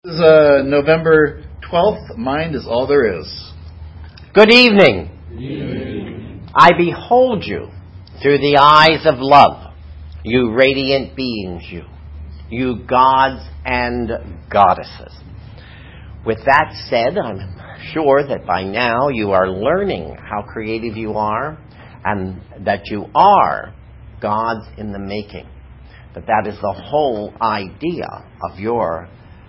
This is November 12th. Mind is all there is. Good evening. Good evening. I behold you through the eyes of love, you radiant beings, you gods and goddesses. With that said, I'm sure that by now you are learning how creative you are and that you are gods in the making. That is the whole idea of your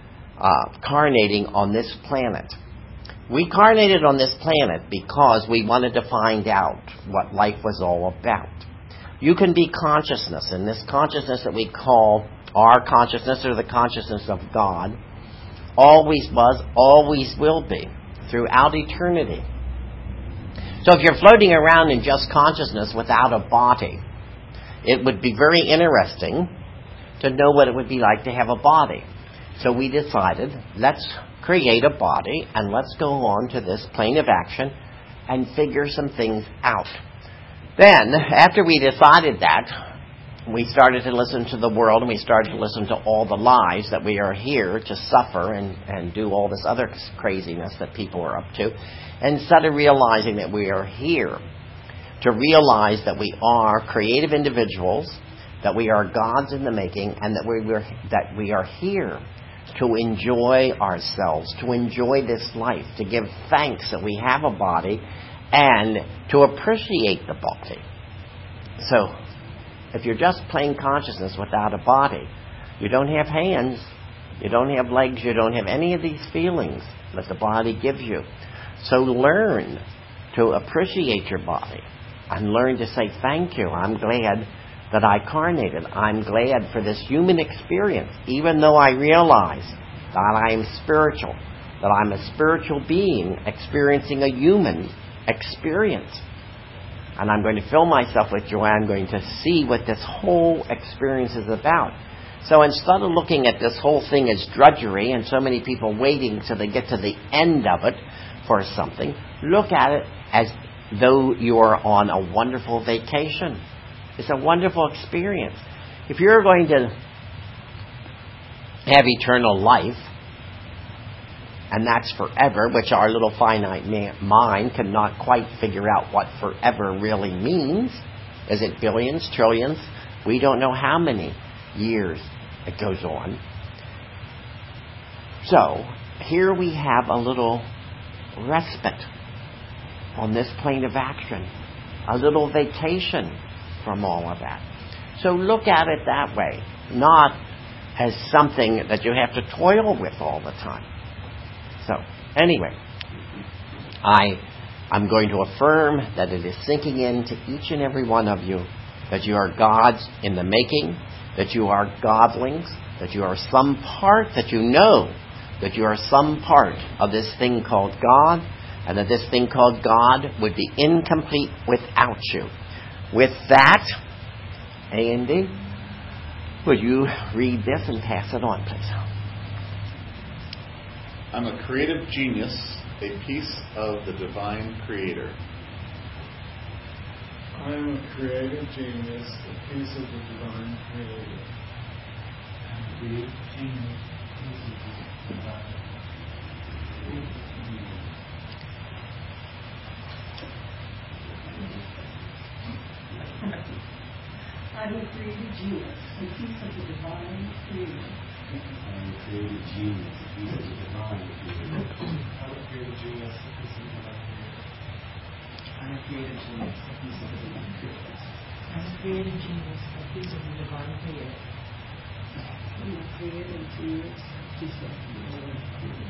carnating on this planet. We carnated on this planet because we wanted to find out what life was all about. You can be consciousness, and this consciousness that we call our consciousness or the consciousness of God always was, always will be, throughout eternity. So if you're floating around in just consciousness without a body, it would be very interesting to know what it would be like to have a body. So we decided, let's create a body and let's go on to this plane of action and figure some things out. Then, after we decided that, we started to listen to the world and we started to listen to all the lies that we are here to suffer and do all this other craziness that people are up to. And instead of realizing that we are here to realize that we are creative individuals, that we are gods in the making, and that we are here to enjoy ourselves, to enjoy this life, to give thanks that we have a body, and to appreciate the body. So, if you're just plain consciousness without a body, you don't have hands, you don't have legs, you don't have any of these feelings that the body gives you. So learn to appreciate your body and learn to say thank you. I'm glad that I carnated. I'm glad for this human experience, even though I realize that I am spiritual, that I'm a spiritual being experiencing a human experience. And I'm going to fill myself with joy. I'm going to see what this whole experience is about. So instead of looking at this whole thing as drudgery and so many people waiting till they get to the end of it for something, look at it as though you're on a wonderful vacation. It's a wonderful experience. If you're going to have eternal life, and that's forever, which our little finite mind cannot quite figure out what forever really means. Is it billions, trillions? We don't know how many years it goes on. So, here we have a little respite on this plane of action. A little vacation from all of that. So look at it that way, not as something that you have to toil with all the time. So, anyway, I'm going to affirm that it is sinking into each and every one of you that you are gods in the making, that you are godlings, that you are some part, that you know that you are some part of this thing called God, and that this thing called God would be incomplete without you. With that, Andy, would you read this and pass it on, please? I'm a creative genius, a piece of the divine creator. I am a creative genius, a piece of the divine creator. I'm a creative genius, a piece of the divine creator. I'm a creative genius, a piece of the divine creator. I'm a creative genius, a piece of the divine creator. I'm a creative genius, a piece of the divine creator. I'm a creative genius, a piece of the divine creator. I'm a creative genius, a piece of the divine creator. I'm a creative genius, a piece of the divine creator.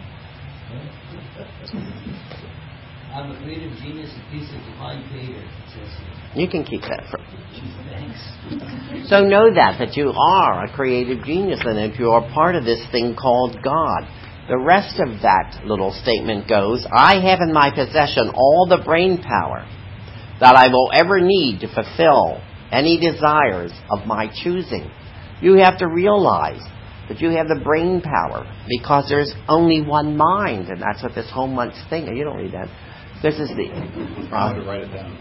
I'm a creative genius, a piece of divine creator. You can keep that for. Thanks. So know that you are a creative genius and that you are part of this thing called God. The rest of that little statement goes, I have in my possession all the brain power that I will ever need to fulfill any desires of my choosing. You have to realize that you have the brain power because there's only one mind, and that's what this whole month's thing. You don't read that. This is the. I have to write it down.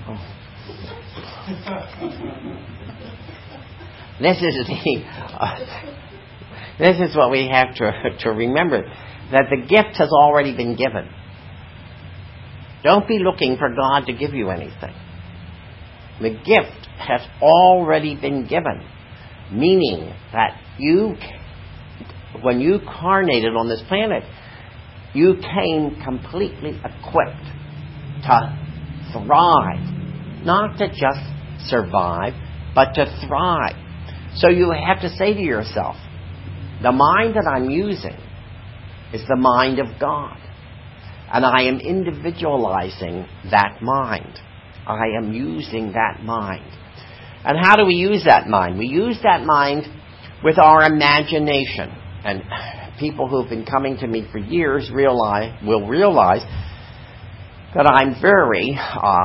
This is the. This is what we have to remember. that the gift has already been given. Don't be looking for God to give you anything. The gift has already been given, meaning that when you carnated on this planet, you came completely equipped to thrive, not to just survive, but to thrive. So you have to say to yourself, the mind that I'm using is the mind of God. And I am individualizing that mind. I am using that mind. And how do we use that mind? We use that mind with our imagination. And people who have been coming to me for years will realize that I'm very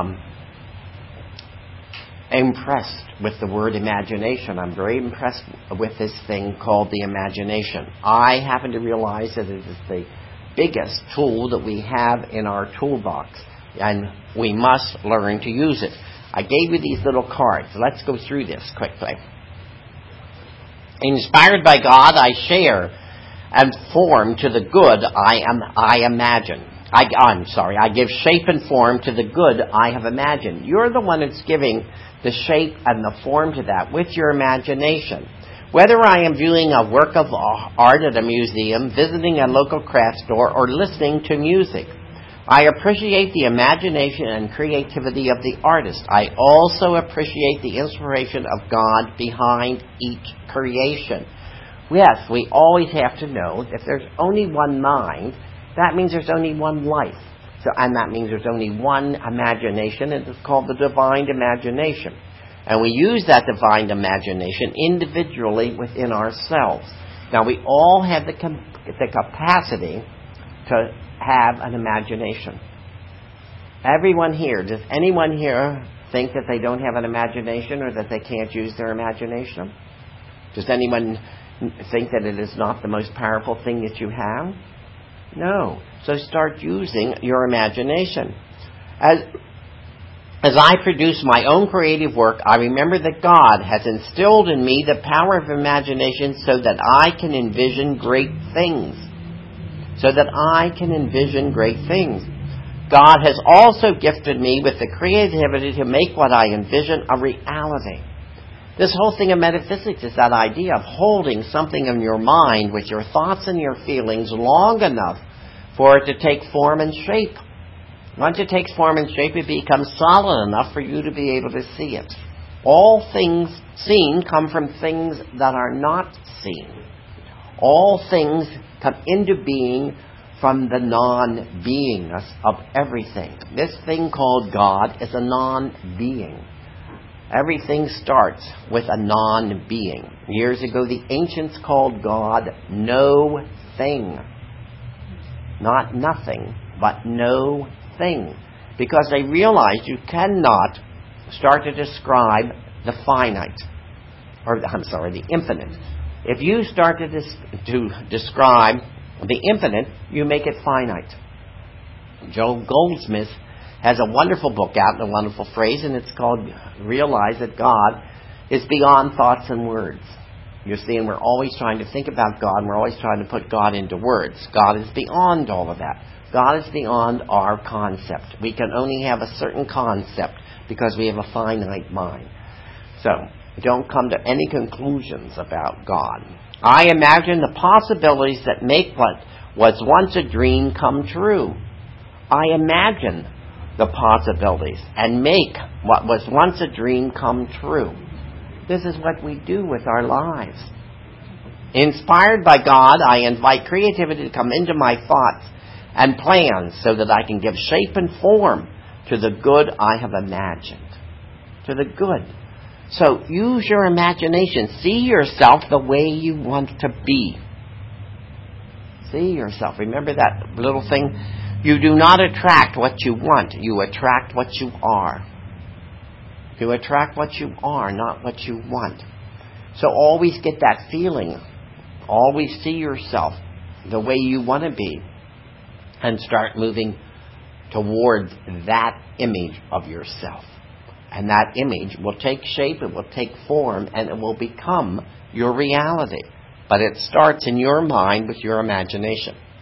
impressed with the word imagination. I'm very impressed with this thing called the imagination. I happen to realize that it is the biggest tool that we have in our toolbox, and we must learn to use it. I gave you these little cards. Let's go through this quickly. Inspired by God, I share and form to the good I imagine. I give shape and form to the good I have imagined. You're the one that's giving the shape and the form to that with your imagination. Whether I am viewing a work of art at a museum, visiting a local craft store, or listening to music, I appreciate the imagination and creativity of the artist. I also appreciate the inspiration of God behind each creation. Yes, we always have to know if there's only one mind, that means there's only one life. And that means there's only one imagination, and it's called the divine imagination. And we use that divine imagination individually within ourselves. Now, we all have the capacity to have an imagination. Everyone here, does anyone here think that they don't have an imagination or that they can't use their imagination? Does anyone think that it is not the most powerful thing that you have? No. So start using your imagination. As I produce my own creative work, I remember that God has instilled in me the power of imagination so that I can envision great things. God has also gifted me with the creativity to make what I envision a reality. This whole thing of metaphysics is that idea of holding something in your mind with your thoughts and your feelings long enough for it to take form and shape. Once it takes form and shape, it becomes solid enough for you to be able to see it. All things seen come from things that are not seen. All things come into being from the non-beingness of everything. This thing called God is a non-being. Everything starts with a non-being. Years ago, the ancients called God no thing. Not nothing, but no thing. Because they realized you cannot start to describe the finite. The infinite. If you start to describe the infinite, you make it finite. Joel Goldsmith has a wonderful book out and a wonderful phrase, and it's called Realize That God is Beyond Thoughts and Words. You see, and we're always trying to think about God, and we're always trying to put God into words. God is beyond all of that. God is beyond our concept. We can only have a certain concept because we have a finite mind. So, don't come to any conclusions about God. I imagine the possibilities that make what was once a dream come true. I imagine the possibilities and make what was once a dream come true. This is what we do with our lives. Inspired by God, I invite creativity to come into my thoughts and plans so that I can give shape and form to the good I have imagined. To the good. So use your imagination. See yourself the way you want to be. See yourself. Remember that little thing? You do not attract what you want. You attract what you are. You attract what you are, not what you want. So always get that feeling. Always see yourself the way you want to be. And start moving towards that image of yourself. And that image will take shape, it will take form, and it will become your reality. But it starts in your mind with your imagination.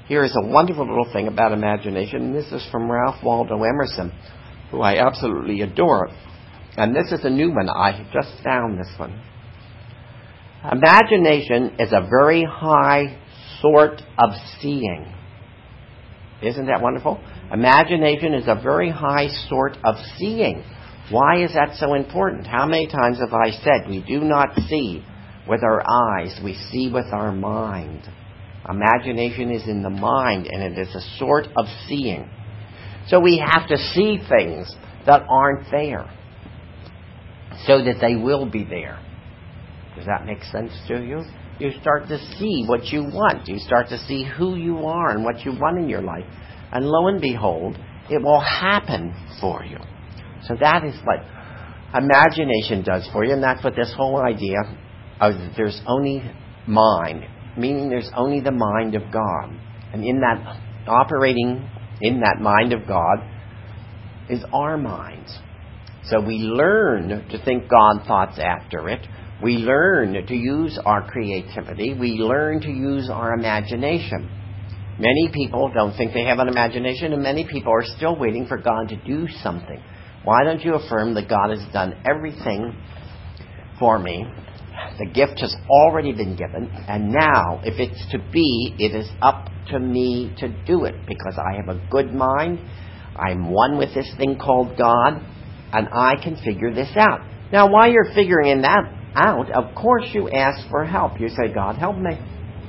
Here is a wonderful little thing about imagination, and this is from Ralph Waldo Emerson, who I absolutely adore. And this is a new one. I just found this one. Imagination is a very high sort of seeing. Isn't that wonderful? Imagination is a very high sort of seeing. Why is that so important? How many times have I said we do not see with our eyes, we see with our mind. Imagination is in the mind, and it is a sort of seeing. So we have to see things that aren't there so that they will be there. Does that make sense to you? You start to see what you want. You start to see who you are and what you want in your life. And lo and behold, it will happen for you. So that is what imagination does for you, and that's what this whole idea of there's only mind, meaning there's only the mind of God. And in that, operating in that mind of God is our minds. So we learn to think God thoughts after it. We learn to use our creativity. We learn to use our imagination. Many people don't think they have an imagination, and many people are still waiting for God to do something. Why don't you affirm that God has done everything for me? The gift has already been given, and now, if it's to be, it is up to me to do it, because I have a good mind, I'm one with this thing called God, and I can figure this out. Now, while you're figuring that out, of course you ask for help. You say, God, help me.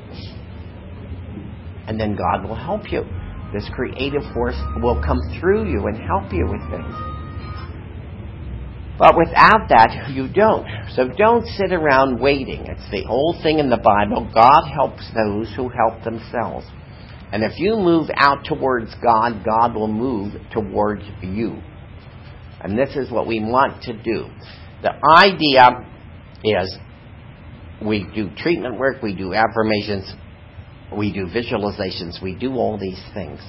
And then God will help you. This creative force will come through you and help you with things. But without that, you don't. So don't sit around waiting. It's the old thing in the Bible. God helps those who help themselves. And if you move out towards God, God will move towards you. And this is what we want to do. The idea is we do treatment work, we do affirmations, we do visualizations, we do all these things.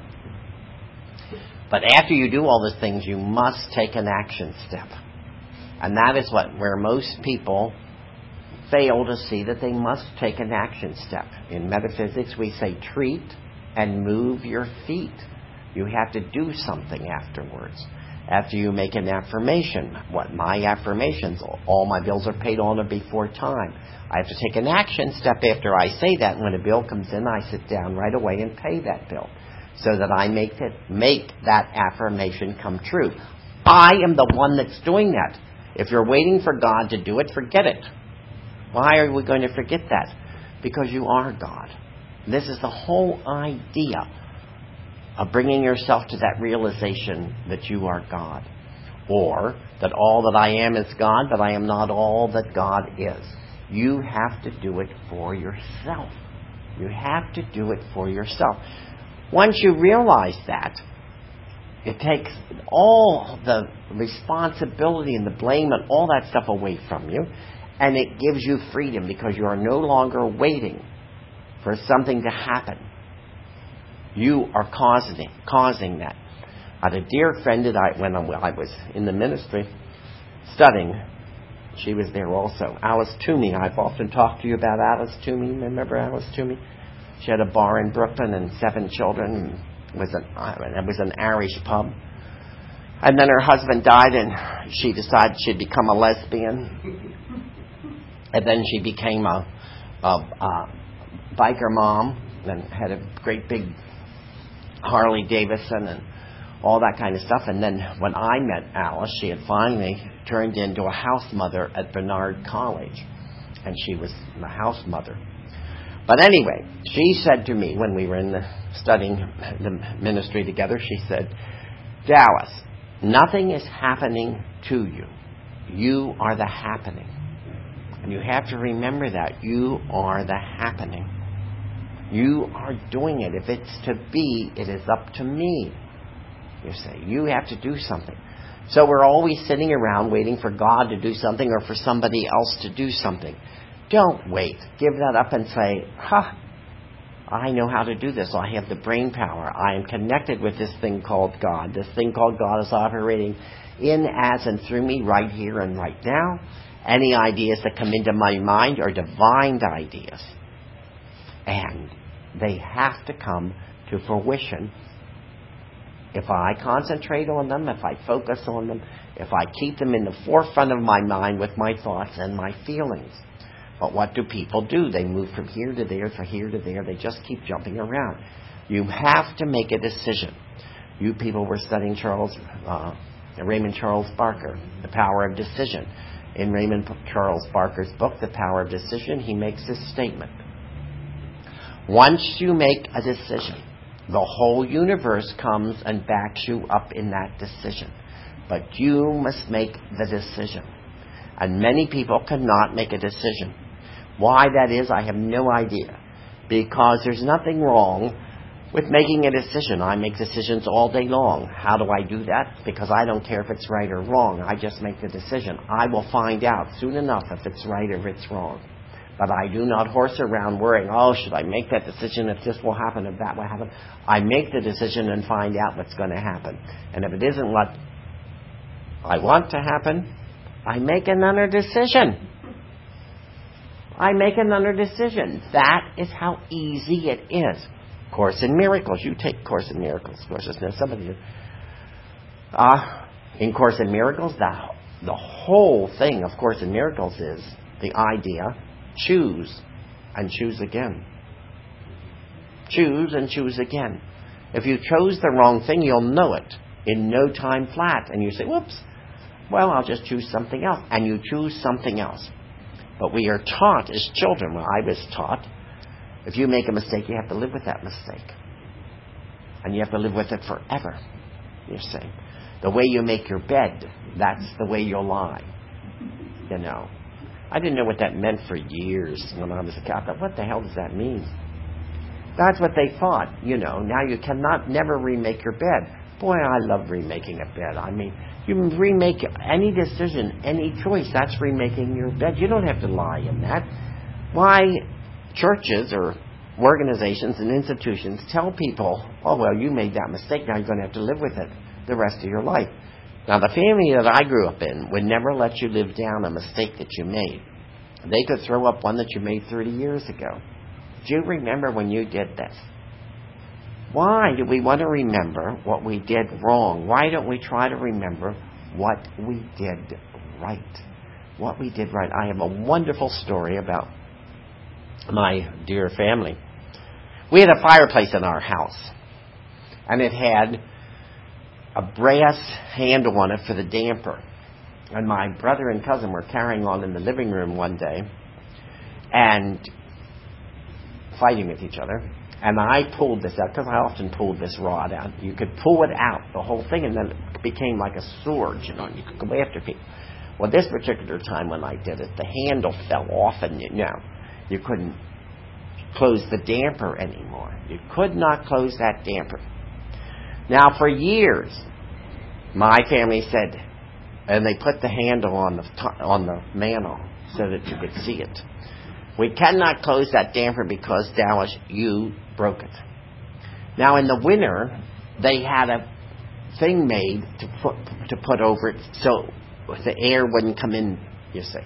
But after you do all these things, you must take an action step. And that is where most people fail to see that they must take an action step. In metaphysics, we say treat and move your feet. You have to do something afterwards. After you make an affirmation, my affirmations, all my bills are paid on or before time. I have to take an action step after I say that. When a bill comes in, I sit down right away and pay that bill so that I make that affirmation come true. I am the one that's doing that. If you're waiting for God to do it, forget it. Why are we going to forget that? Because you are God. This is the whole idea of bringing yourself to that realization that you are God. Or that all that I am is God, but I am not all that God is. You have to do it for yourself. You have to do it for yourself. Once you realize that, it takes all the responsibility and the blame and all that stuff away from you, and it gives you freedom because you are no longer waiting for something to happen. You are causing that. I had a dear friend that when I was in the ministry studying, she was there also. Alice Toomey. I've often talked to you about Alice Toomey. Remember Alice Toomey? She had a bar in Brooklyn and 7 children. It was an Irish pub. And then her husband died, and she decided she'd become a lesbian. And then she became a biker mom and had a great big Harley Davidson and all that kind of stuff. And then when I met Alice, she had finally turned into a house mother at Bernard College. And she was the house mother. But anyway, she said to me when we were studying the ministry together, she said, Dallas, nothing is happening to you. You are the happening. And you have to remember that. You are the happening. You are doing it. If it's to be, it is up to me. You say, you have to do something. So we're always sitting around waiting for God to do something or for somebody else to do something. Don't wait. Give that up and say, I know how to do this. I have the brain power. I am connected with this thing called God. This thing called God is operating in, as, and through me right here and right now. Any ideas that come into my mind are divine ideas. And They have to come to fruition if I concentrate on them, if I focus on them, if I keep them in the forefront of my mind with my thoughts and my feelings. But what do people do? They move from here to there, from here to there. They just keep jumping around. You have to make a decision. You people were studying Raymond Charles Barker, The Power of Decision. In Raymond Charles Barker's book, The Power of Decision, he makes this statement. Once you make a decision, the whole universe comes and backs you up in that decision. But you must make the decision. And many people cannot make a decision. Why that is, I have no idea. Because there's nothing wrong with making a decision. I make decisions all day long. How do I do that? Because I don't care if it's right or wrong. I just make the decision. I will find out soon enough if it's right or if it's wrong. But I do not horse around worrying, should I make that decision if this will happen, if that will happen? I make the decision and find out what's going to happen. And if it isn't what I want to happen, I make another decision. I make another decision. That is how easy it is. Course in Miracles. You take Course in Miracles. Of course, there's somebody here. In Course in Miracles, the whole thing of Course in Miracles is the idea, choose and choose again. Choose and choose again. If you chose the wrong thing, you'll know it in no time flat. And you say, whoops, well, I'll just choose something else. And you choose something else. But we are taught as children, I was taught, if you make a mistake, you have to live with that mistake. And you have to live with it forever, you see. The way you make your bed, that's the way you'll lie. You know. I didn't know what that meant for years when I was a Catholic. What the hell does that mean? That's what they thought, you know. Now you cannot never remake your bed. Boy, I love remaking a bed. I mean, you remake any decision, any choice, that's remaking your bed. You don't have to lie in that. Why churches or organizations and institutions tell people, well, you made that mistake, now you're going to have to live with it the rest of your life. Now, the family that I grew up in would never let you live down a mistake that you made. They could throw up one that you made 30 years ago. Do you remember when you did this? Why do we want to remember what we did wrong? Why don't we try to remember what we did right? What we did right. I have a wonderful story about my dear family. We had a fireplace in our house, and it had a brass handle on it for the damper. And my brother and cousin were carrying on in the living room one day and fighting with each other. And I pulled this out, because I often pulled this rod out. You could pull it out, the whole thing, and then it became like a sword, you know, and you could go after people. Well, this particular time when I did it, the handle fell off, and you couldn't close the damper anymore. You could not close that damper. Now, for years, my family said, and they put the handle on the mantle so that you could see it. We cannot close that damper because, Dallas, you broke it. Now, in the winter, they had a thing made to put over it so the air wouldn't come in, you see.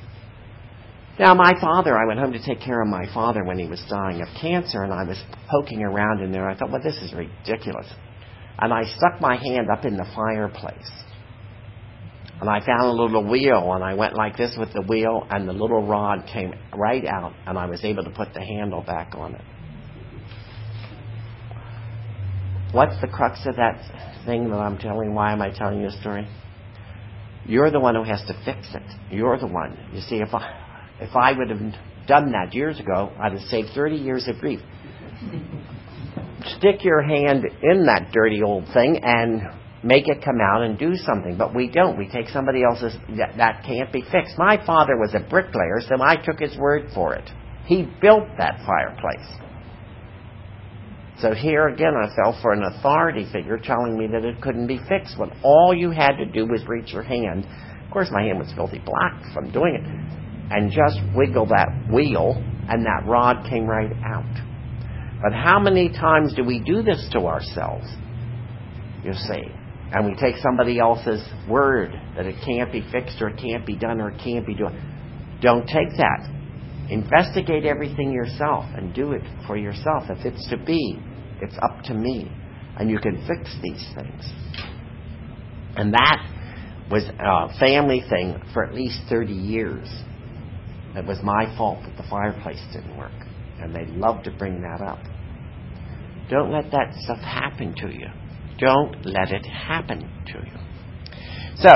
Now, my father, I went home to take care of my father when he was dying of cancer, and I was poking around in there. I thought, well, this is ridiculous. And I stuck my hand up in the fireplace. And I found a little wheel, and I went like this with the wheel, and the little rod came right out, and I was able to put the handle back on it. What's the crux of that thing that I'm telling? Why am I telling you a story? You're the one who has to fix it. You're the one. You see, if I would have done that years ago, I'd have saved 30 years of grief. Stick your hand in that dirty old thing and make it come out and do something. But we don't. We take somebody else's, that can't be fixed. My father was a bricklayer, so I took his word for it. He built that fireplace. So here again I fell for an authority figure telling me that it couldn't be fixed when all you had to do was reach your hand. Of course my hand was filthy black from doing it. And just wiggle that wheel and that rod came right out. But how many times do we do this to ourselves? You see. And we take somebody else's word that it can't be fixed or it can't be done or it can't be done. Don't take that. Investigate everything yourself and do it for yourself. If it's to be, it's up to me. And you can fix these things. And that was a family thing for at least 30 years. It was my fault that the fireplace didn't work. And they love to bring that up. Don't let that stuff happen to you. Don't let it happen to you. So,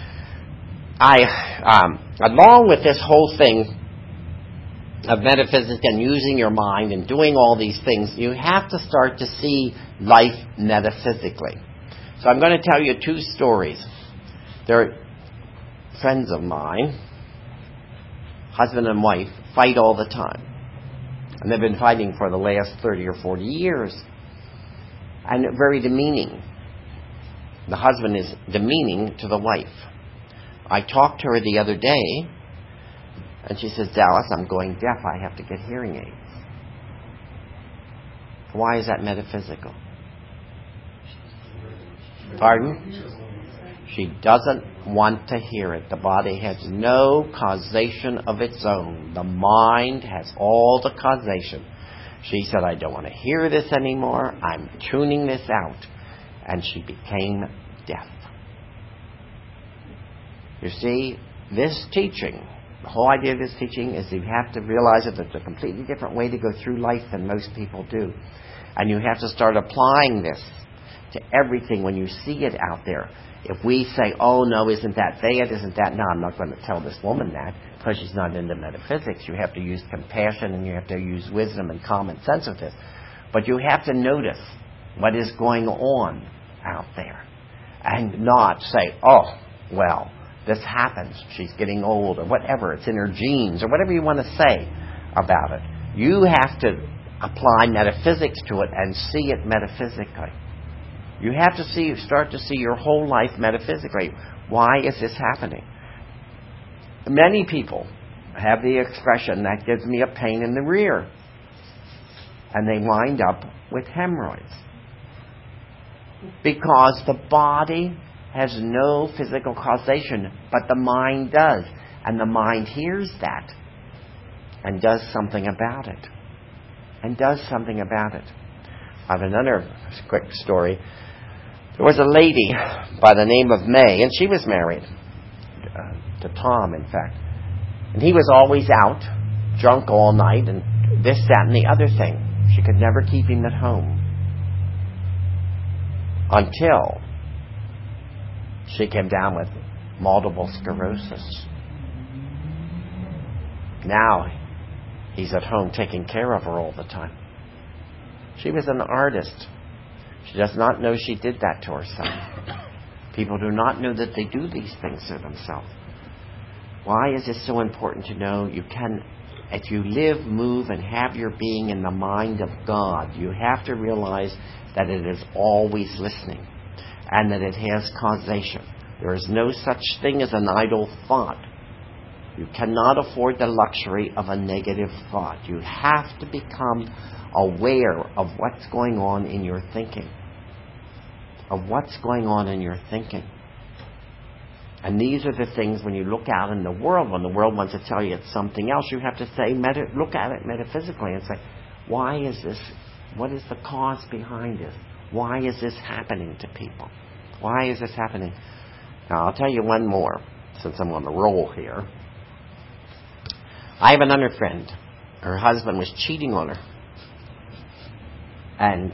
along with this whole thing of metaphysics and using your mind and doing all these things, you have to start to see life metaphysically. So I'm going to tell you 2 stories. They're friends of mine, husband and wife, fight all the time. And they've been fighting for the last 30 or 40 years. And very demeaning. The husband is demeaning to the wife. I talked to her the other day, and she says, Dallas, I'm going deaf. I have to get hearing aids. Why is that metaphysical? Pardon? She doesn't want to hear it. The body has no causation of its own. The mind has all the causation. She said, I don't want to hear this anymore. I'm tuning this out. And she became deaf. You see, this teaching, the whole idea of this teaching is you have to realize that there's a completely different way to go through life than most people do. And you have to start applying this to everything when you see it out there. If we say, oh no, isn't that bad, isn't that... No, I'm not going to tell this woman that because she's not into metaphysics. You have to use compassion and you have to use wisdom and common sense with this. But you have to notice what is going on out there and not say, oh, well, this happens. She's getting old or whatever. It's in her genes or whatever you want to say about it. You have to apply metaphysics to it and see it metaphysically. You have to start to see your whole life metaphysically. Why is this happening? Many people have the expression, that gives me a pain in the rear. And they wind up with hemorrhoids. Because the body has no physical causation, but the mind does. And the mind hears that and does something about it. I have another quick story. There was a lady by the name of May, and she was married to Tom, in fact. And he was always out, drunk all night, and this, that, and the other thing. She could never keep him at home. Until she came down with multiple sclerosis. Now he's at home taking care of her all the time. She was an artist. She does not know she did that to herself. People do not know that they do these things to themselves. Why is this so important to know? You can, if you live, move, and have your being in the mind of God, you have to realize that it is always listening and that it has causation. There is no such thing as an idle thought. You cannot afford the luxury of a negative thought. You have to become aware of what's going on in your thinking. And these are the things when you look out in the world, when the world wants to tell you it's something else, you have to say, look at it metaphysically and say, why is this? What is the cause behind this? Why is this happening to people? Why is this happening? Now, I'll tell you one more, since I'm on the roll here. I have another friend. Her husband was cheating on her. And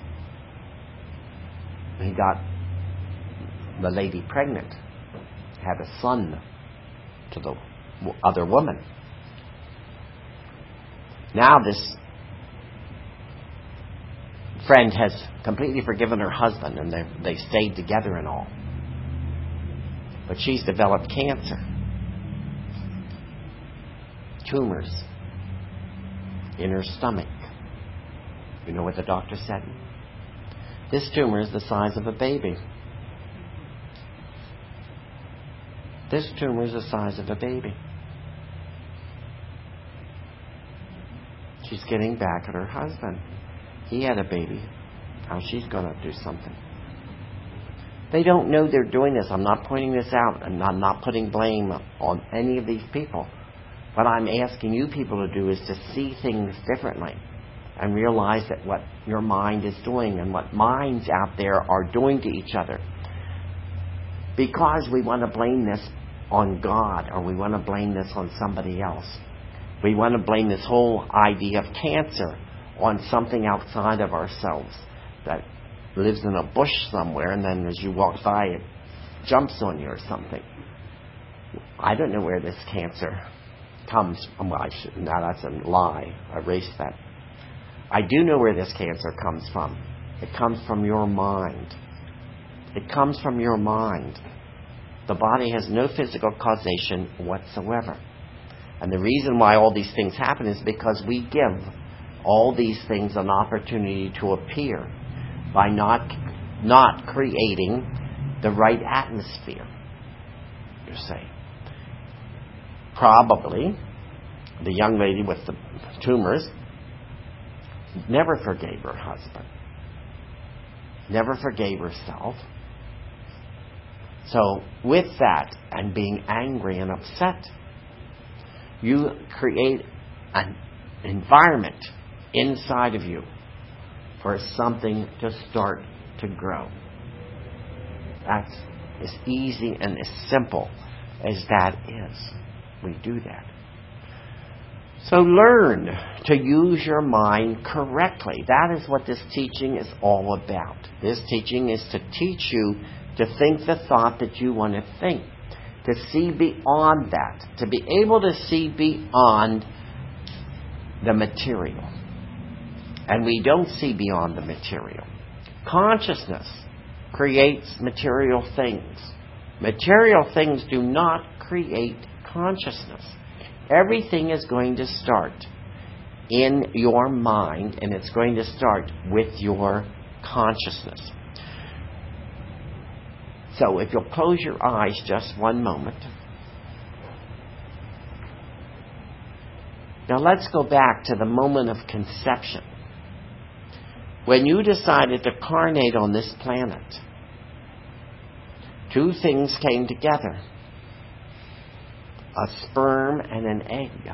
he got the lady pregnant. Had a son to the other woman. Now this friend has completely forgiven her husband, and they stayed together and all. But she's developed cancer. Tumors in her stomach. You know what the doctor said? This tumor is the size of a baby. This tumor is the size of a baby. She's getting back at her husband. He had a baby. Now she's going to do something. They don't know they're doing this. I'm not pointing this out, and I'm not putting blame on any of these people. What I'm asking you people to do is to see things differently and realize that what your mind is doing and what minds out there are doing to each other. Because we want to blame this on God, or we want to blame this on somebody else. We want to blame this whole idea of cancer on something outside of ourselves that lives in a bush somewhere, and then as you walk by it jumps on you or something. I don't know where this cancer comes from. Well, no, that's a lie. Erase that. I do know where this cancer comes from. It comes from your mind. It comes from your mind. The body has no physical causation whatsoever. And the reason why all these things happen is because we give all these things an opportunity to appear by not creating the right atmosphere, you see. Probably the young lady with the tumors never forgave her husband, never forgave herself. So with that and being angry and upset, you create an environment inside of you for something to start to grow. That's as easy and as simple as that is. We do that. So learn to use your mind correctly. That is what this teaching is all about. This teaching is to teach you to think the thought that you want to think, to see beyond that, to be able to see beyond the material. And we don't see beyond the material. Consciousness creates material things. Material things do not create consciousness. Everything is going to start in your mind, and it's going to start with your consciousness. So if you'll close your eyes just one moment. Now let's go back to the moment of conception. When you decided to carnate on this planet, two things came together. A sperm and an egg.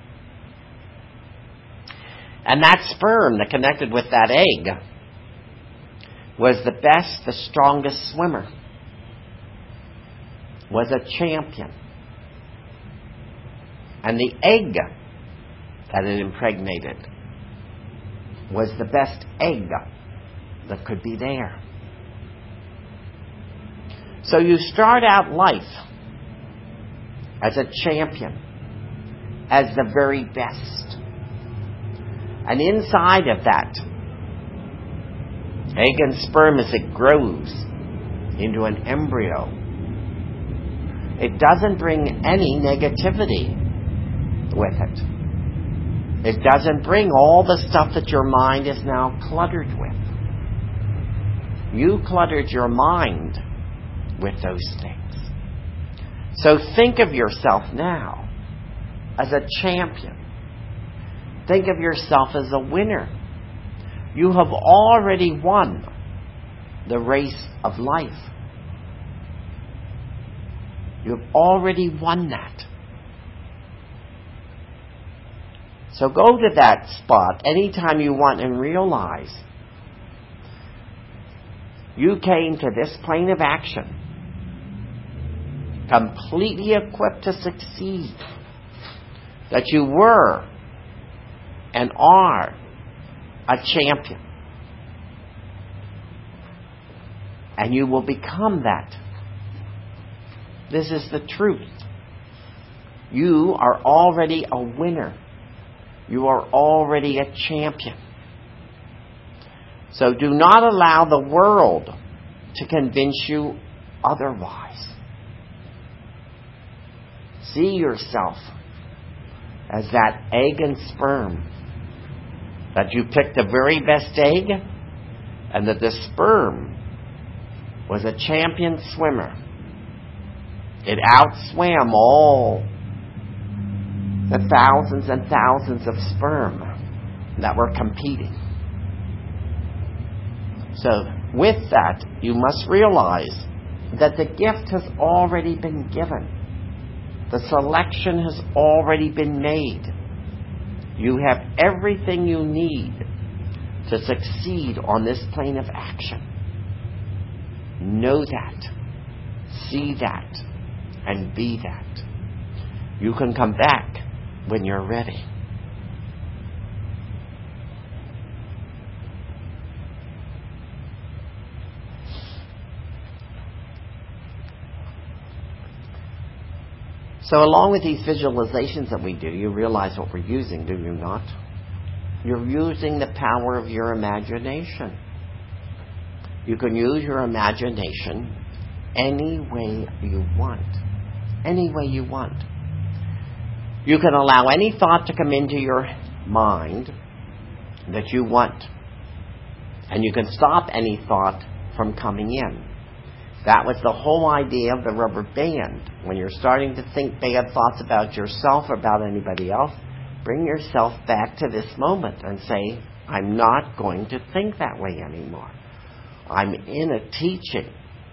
And that sperm that connected with that egg was the best, the strongest swimmer. Was a champion. And the egg that it impregnated was the best egg that could be there. So you start out life as a champion, as the very best. And inside of that egg and sperm, as it grows into an embryo, it doesn't bring any negativity with it. It doesn't bring all the stuff that your mind is now cluttered with. You cluttered your mind with those things. So think of yourself now as a champion. Think of yourself as a winner. You have already won the race of life. You have already won that. So go to that spot anytime you want and realize you came to this plane of action completely equipped to succeed. That you were and are a champion. And you will become that. This is the truth. You are already a winner. You are already a champion. So do not allow the world to convince you otherwise. See yourself as that egg and sperm. That you picked the very best egg, and that the sperm was a champion swimmer. It outswam all the thousands and thousands of sperm that were competing. So with that, you must realize that the gift has already been given. The selection has already been made. You have everything you need to succeed on this plane of action. Know that. See that. And be that. You can come back when you're ready. So along with these visualizations that we do, you realize what we're using, do you not? You're using the power of your imagination. You can use your imagination any way you want. Any way you want. You can allow any thought to come into your mind that you want. And you can stop any thought from coming in. That was the whole idea of the rubber band. When you're starting to think bad thoughts about yourself or about anybody else, bring yourself back to this moment and say, I'm not going to think that way anymore. I'm in a teaching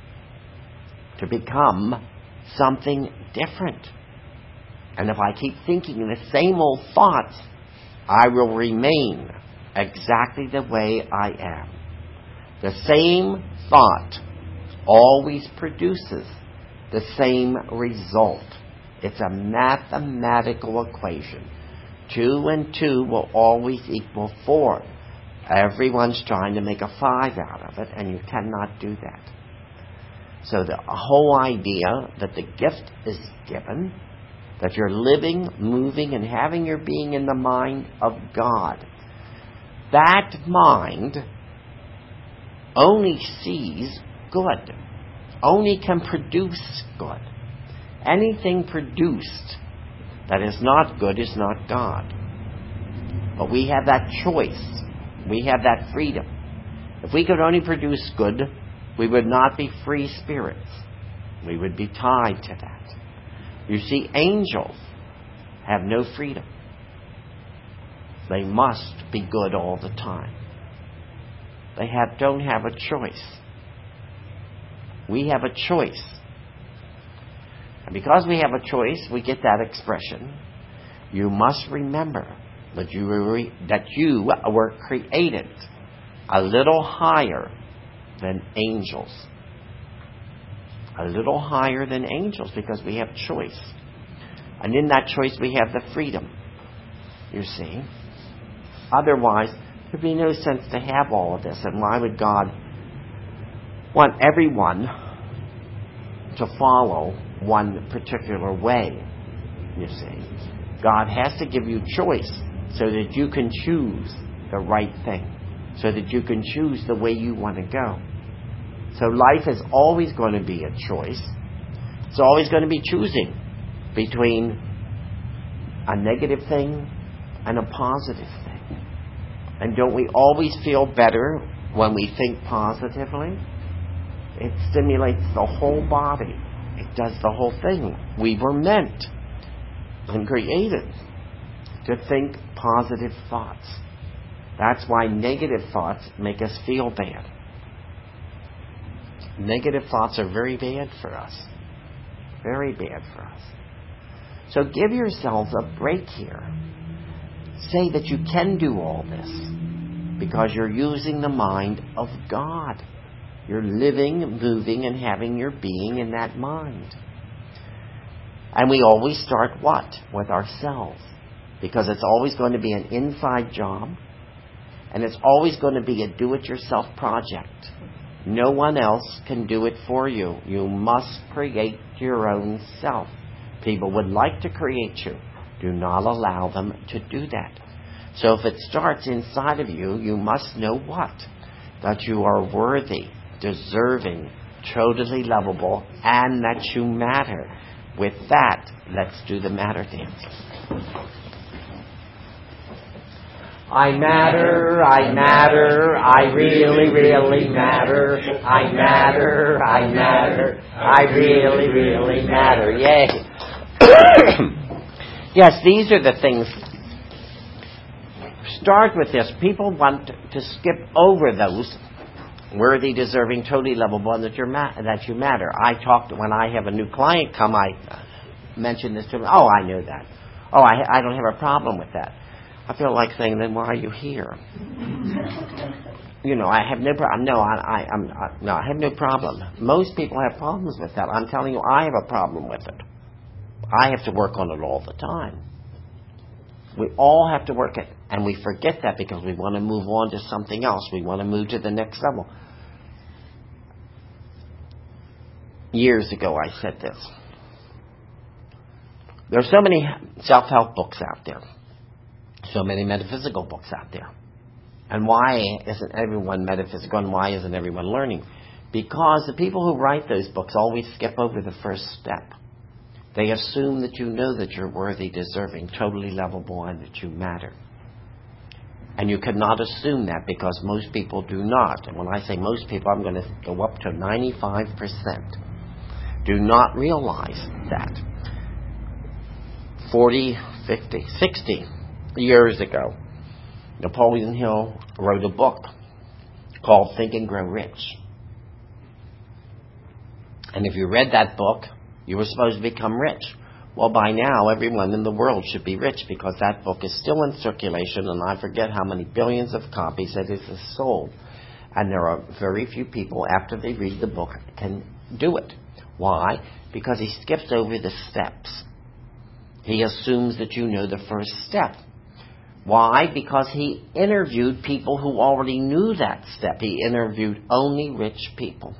to become something different. And if I keep thinking the same old thoughts, I will remain exactly the way I am. The same thought always produces the same result. It's a mathematical equation. 2 and 2 will always equal 4. Everyone's trying to make a 5 out of it, and you cannot do that. So the whole idea that the gift is given, that you're living, moving, and having your being in the mind of God. That mind only sees good, only can produce good. Anything produced that is not good is not God. But we have that choice. We have that freedom. If we could only produce good, we would not be free spirits. We would be tied to that. You see, angels have no freedom. They must be good all the time. They don't have a choice. We have a choice. And because we have a choice, we get that expression. You must remember that you were created a little higher than angels. A little higher than angels because we have choice. And in that choice we have the freedom. You see? Otherwise, there'd be no sense to have all of this. And why would God want everyone to follow one particular way? You see? God has to give you choice so that you can choose the right thing. So that you can choose the way you want to go. So life is always going to be a choice. It's always going to be choosing between a negative thing and a positive thing. And don't we always feel better when we think positively? It stimulates the whole body. It does the whole thing. We were meant and created to think positive thoughts. That's why negative thoughts make us feel bad. Negative thoughts are very bad for us. Very bad for us. So give yourselves a break here. Say that you can do all this because you're using the mind of God. You're living, moving, and having your being in that mind. And we always start what? With ourselves. Because it's always going to be an inside job. And it's always going to be a do-it-yourself project. No one else can do it for you. You must create your own self. People would like to create you. Do not allow them to do that. So if it starts inside of you, you must know what? That you are worthy, deserving, totally lovable, and that you matter. With that, let's do the matter dance. I matter, I matter, I really, really matter. I matter, I matter, I really, really matter. Yay. Yes, these are the things. Start with this. People want to skip over those worthy, deserving, totally lovable, and that you matter. I talk when I have a new client come, mention this to me. Oh, I know that. Oh, I don't have a problem with that. I feel like saying, then why are you here? I have no problem. No, I have no problem. Most people have problems with that. I'm telling you, I have a problem with it. I have to work on it all the time. We all have to work it, and we forget that because we want to move on to something else. We want to move to the next level. Years ago, I said this. There are so many self-help books out there, so many metaphysical books out there. And why isn't everyone metaphysical, and why isn't everyone learning? Because the people who write those books always skip over the first step. They assume that you know that you're worthy, deserving, totally lovable, and that you matter. And you cannot assume that because most people do not. And when I say most people, I'm going to go up to 95%. Do not realize that. 40, 50, 60 years ago, Napoleon Hill wrote a book called Think and Grow Rich. And if you read that book, you were supposed to become rich. Well, by now, everyone in the world should be rich because that book is still in circulation, and I forget how many billions of copies it has sold. And there are very few people, after they read the book, can do it. Why? Because he skips over the steps. He assumes that you know the first step. Why? Because he interviewed people who already knew that step. He interviewed only rich people.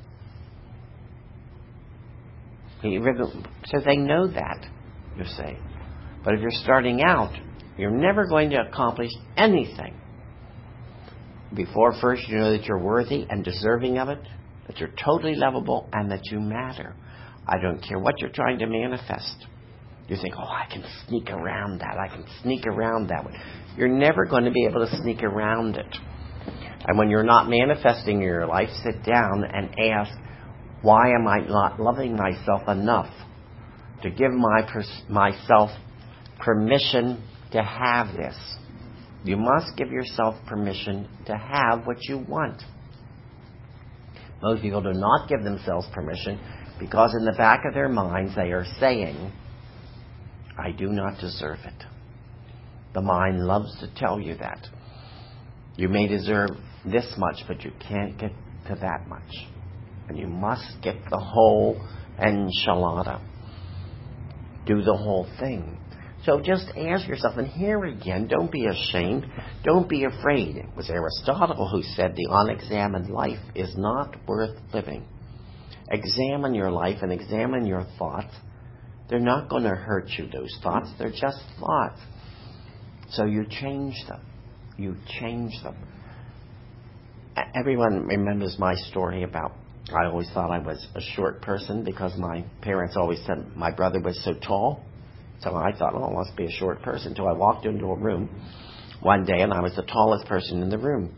So they know that, you see. But if you're starting out, you're never going to accomplish anything before first you know that you're worthy and deserving of it, that you're totally lovable, and that you matter. I don't care what you're trying to manifest. You think, oh, I can sneak around that. I can sneak around that one. You're never going to be able to sneak around it. And when you're not manifesting in your life, sit down and ask, why am I not loving myself enough to give myself permission to have this? You must give yourself permission to have what you want. Most people do not give themselves permission because in the back of their minds they are saying, I do not deserve it. The mind loves to tell you that. You may deserve this much, but you can't get to that much. And you must get the whole enchilada. Do the whole thing. So just ask yourself, and here again, don't be ashamed. Don't be afraid. It was Aristotle who said the unexamined life is not worth living. Examine your life and examine your thoughts. They're not going to hurt you, those thoughts. They're just thoughts. So you change them. You change them. Everyone remembers my story about I always thought I was a short person because my parents always said my brother was so tall. So I thought, oh, I must be a short person. Until I walked into a room one day and I was the tallest person in the room.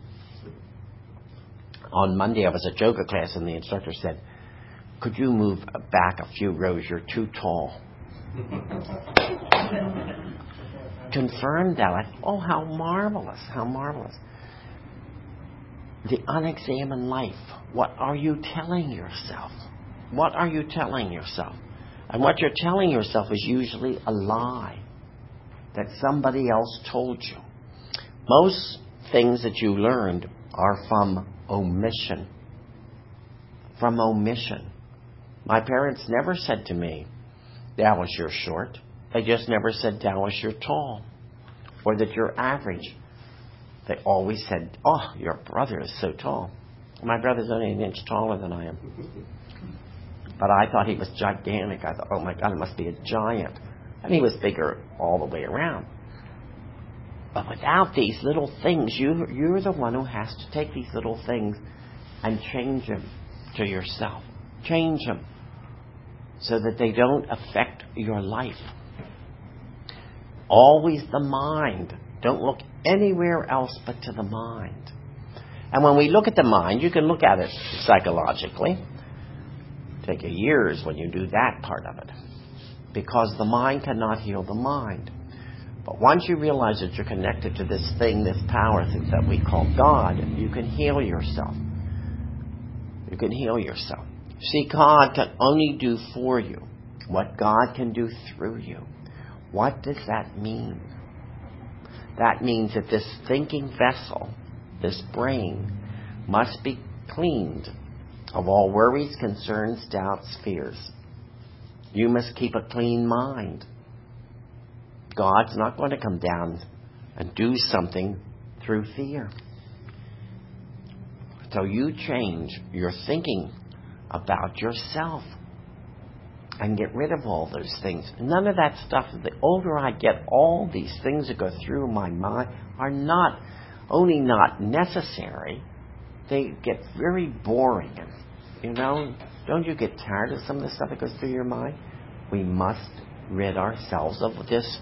On Monday I was at yoga class and the instructor said, could you move back a few rows? You're too tall. Confirmed that. I thought, oh, how marvelous, how marvelous. The unexamined life. What are you telling yourself? What are you telling yourself? And what you're telling yourself is usually a lie that somebody else told you. Most things that you learned are from omission. From omission. My parents never said to me, Dallas, you're short. They just never said, Dallas, you're tall. Or that you're average. They always said, oh, your brother is so tall. My brother's only an inch taller than I am. But I thought he was gigantic. I thought, oh my God, it must be a giant. And he was bigger all the way around. But without these little things, you're the one who has to take these little things and change them to yourself. Change them so that they don't affect your life. Always the mind. Don't look anywhere else but to the mind. And when we look at the mind, you can look at it psychologically. Take years when you do that part of it. Because the mind cannot heal the mind. But once you realize that you're connected to this thing, this power that we call God, you can heal yourself. You can heal yourself. See, God can only do for you what God can do through you. What does that mean? That means that this thinking vessel, this brain, must be cleaned of all worries, concerns, doubts, fears. You must keep a clean mind. God's not going to come down and do something through fear. So you change your thinking about yourself and get rid of all those things. None of that stuff. The older I get, all these things that go through my mind are not only not necessary, they get very boring. You know, don't you get tired of some of the stuff that goes through your mind? We must rid ourselves of this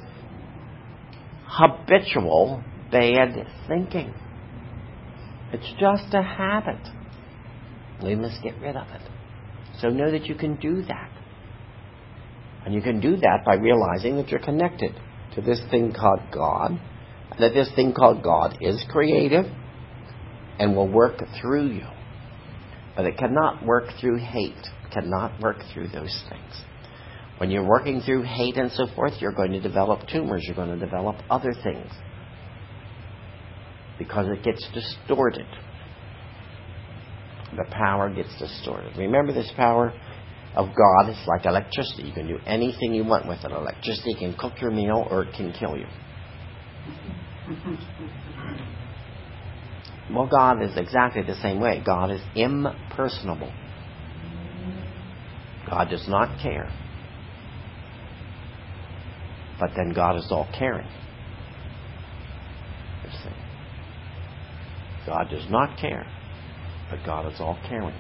habitual bad thinking. It's just a habit. We must get rid of it. So know that you can do that. And you can do that by realizing that you're connected to this thing called God, and that this thing called God is creative and will work through you. But it cannot work through hate. It cannot work through those things. When you're working through hate and so forth, you're going to develop tumors. You're going to develop other things. Because it gets distorted. The power gets distorted. Remember, this power of God is like electricity. You can do anything you want with it. Electricity can cook your meal or it can kill you. Well, God is exactly the same way. God is impersonable. God does not care. But then God is all caring. You see. God does not care, but God is all caring.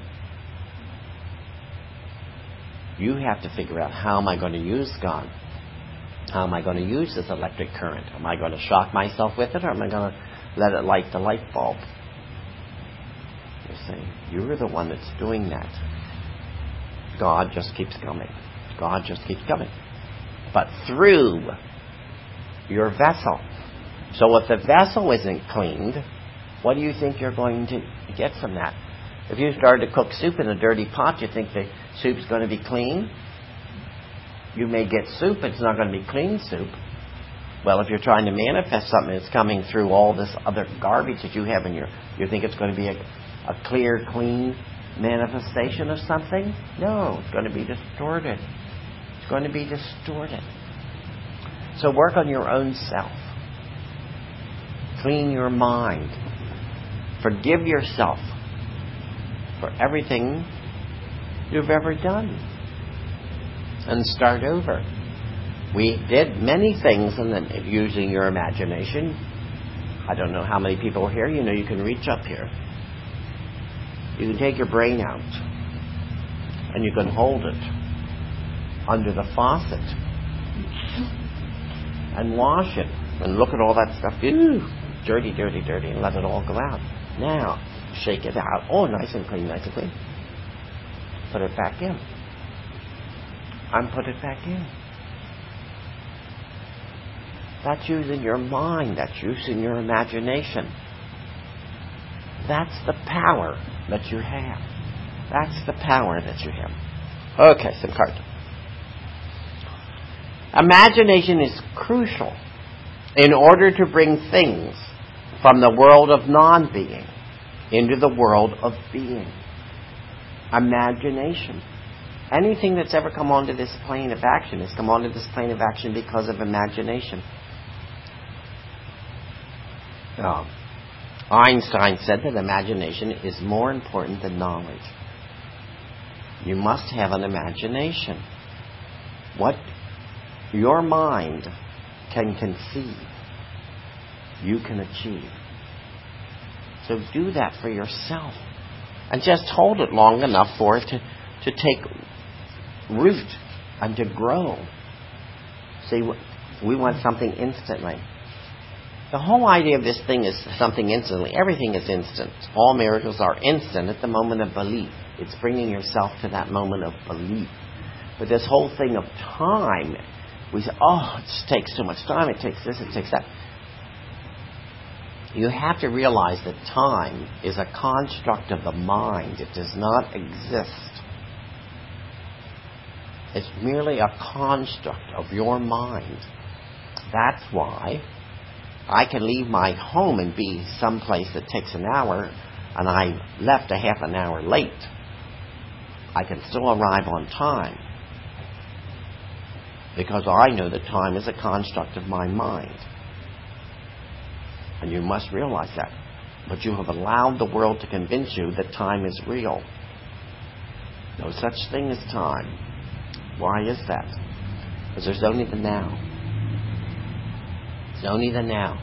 You have to figure out, how am I going to use God? How am I going to use this electric current? Am I going to shock myself with it, or am I going to let it light the light bulb? You see, you're the one that's doing that. God just keeps coming. God just keeps coming. But through your vessel. So if the vessel isn't cleaned, what do you think you're going to get from that? If you started to cook soup in a dirty pot, you think the soup's going to be clean? You may get soup, but it's not going to be clean soup. Well, if you're trying to manifest something that's coming through all this other garbage that you have in you think it's going to be a clear, clean manifestation of something? No, it's going to be distorted. It's going to be distorted. So work on your own self. Clean your mind. Forgive yourself for everything you've ever done. And start over. We did many things using your imagination. I don't know how many people are here. You know, you can reach up here. You can take your brain out. And you can hold it under the faucet. And wash it. And look at all that stuff. Ew, dirty, dirty, dirty. And let it all go out. Now, shake it out. Oh, nice and clean, nice and clean. Put it back in. And put it back in. That's using your mind. That's using your imagination. That's the power that you have. That's the power that you have. Okay, some cards. Imagination is crucial in order to bring things from the world of non-being into the world of being. Imagination. Anything that's ever come onto this plane of action has come onto this plane of action because of imagination. Einstein said that imagination is more important than knowledge. You must have an imagination. What your mind can conceive, you can achieve. So do that for yourself. And just hold it long enough for it to take root and to grow. See, we want something instantly. The whole idea of this thing is something instantly. Everything is instant. All miracles are instant at the moment of belief. It's bringing yourself to that moment of belief. But this whole thing of time, we say, oh, it takes too much time, it takes this, it takes that. You have to realize that time is a construct of the mind. It does not exist. It's merely a construct of your mind. That's why I can leave my home and be someplace that takes an hour, and I left a half an hour late. I can still arrive on time, because I know that time is a construct of my mind. And you must realize that. But you have allowed the world to convince you that time is real. No such thing as time. Why is that? Because there's only the now. It's only the now.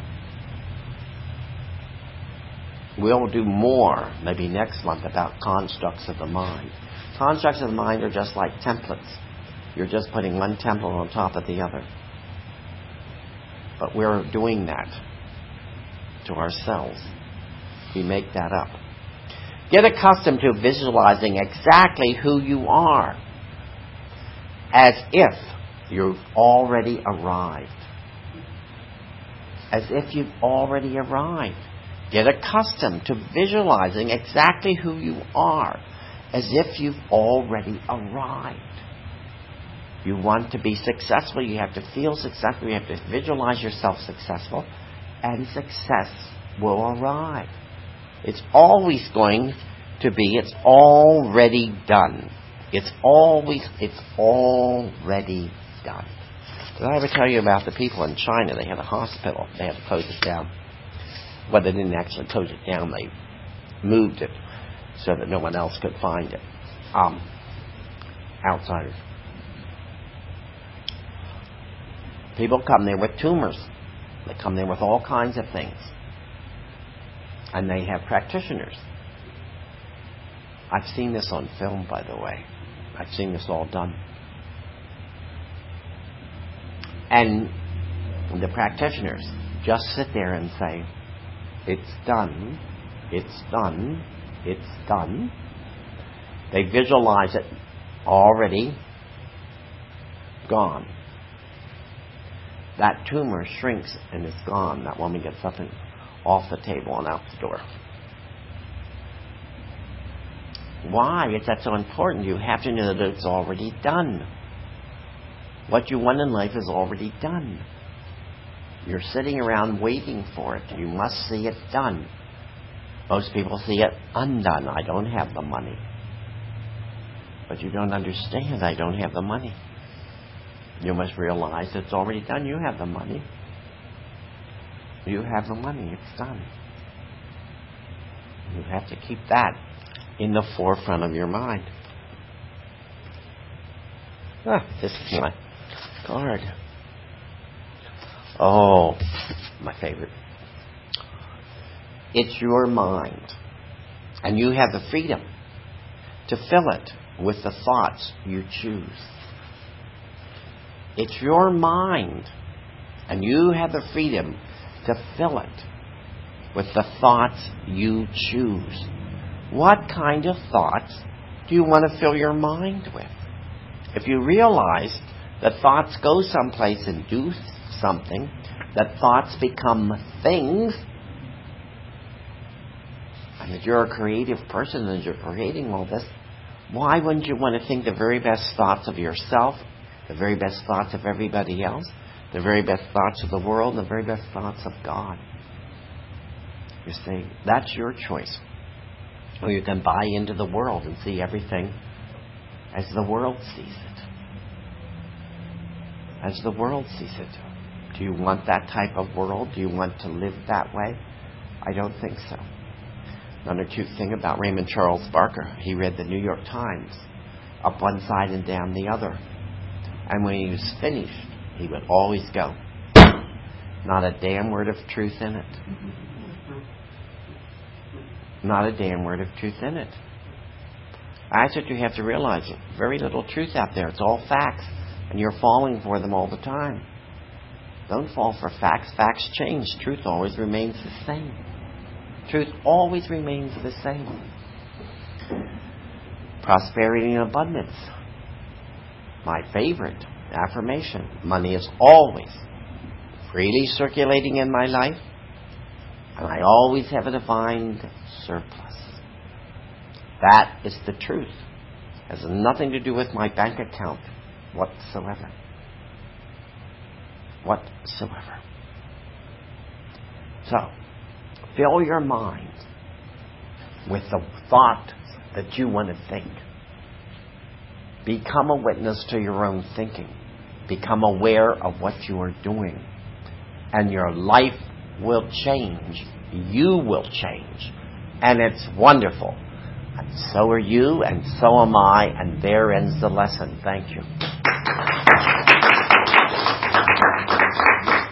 We'll do more, maybe next month, about constructs of the mind. Constructs of the mind are just like templates. You're just putting one template on top of the other. But we're doing that to ourselves. We make that up. Get accustomed to visualizing exactly who you are, as if you've already arrived. As if you've already arrived. Get accustomed to visualizing exactly who you are, as if you've already arrived. You want to be successful, you have to feel successful, you have to visualize yourself successful, and success will arrive. It's always going to be, it's already done. It's already done. Did I ever tell you about the people in China? They had a hospital. They had to close it down. Well, they didn't actually close it down. They moved it so that no one else could find it. Outsiders. People come there with tumors. They come there with all kinds of things. And they have practitioners. I've seen this on film, by the way. I've seen this all done. And the practitioners just sit there and say, it's done, it's done, it's done. They visualize it already gone. That tumor shrinks and it's gone. That woman gets up and off the table and out the door. Why is that so important? You have to know that it's already done. What you want in life is already done. You're sitting around waiting for it. You must see it done. Most people see it undone. I don't have the money. But you don't understand. I don't have the money. You must realize it's already done. You have the money. You have the money. It's done. You have to keep that in the forefront of your mind. This is my card. Oh, my favorite. It's your mind. And you have the freedom to fill it with the thoughts you choose. It's your mind. And you have the freedom to fill it with the thoughts you choose. What kind of thoughts do you want to fill your mind with? If you realize that thoughts go someplace and do something, that thoughts become things, and that you're a creative person and you're creating all this, why wouldn't you want to think the very best thoughts of yourself, the very best thoughts of everybody else, the very best thoughts of the world, the very best thoughts of God? You see, that's your choice. Or you can buy into the world and see everything as the world sees it. As the world sees it. Do you want that type of world? Do you want to live that way? I don't think so. Another cute thing about Raymond Charles Barker, he read the New York Times up one side and down the other. And when he was finished, he would always go, not a damn word of truth in it. Not a damn word of truth in it. That's what you have to realize. Very little truth out there. It's all facts. And you're falling for them all the time. Don't fall for facts. Facts change. Truth always remains the same. Truth always remains the same. Prosperity and abundance. My favorite affirmation. Money is always freely circulating in my life. And I always have a divine surplus. That is the truth. It has nothing to do with my bank account. whatsoever. Whatsoever. So, fill your mind with the thought that you want to think. Become a witness to your own thinking. Become aware of what you are doing. And your life will change. You will change. And it's wonderful. And so are you, and so am I, and there ends the lesson. Thank you.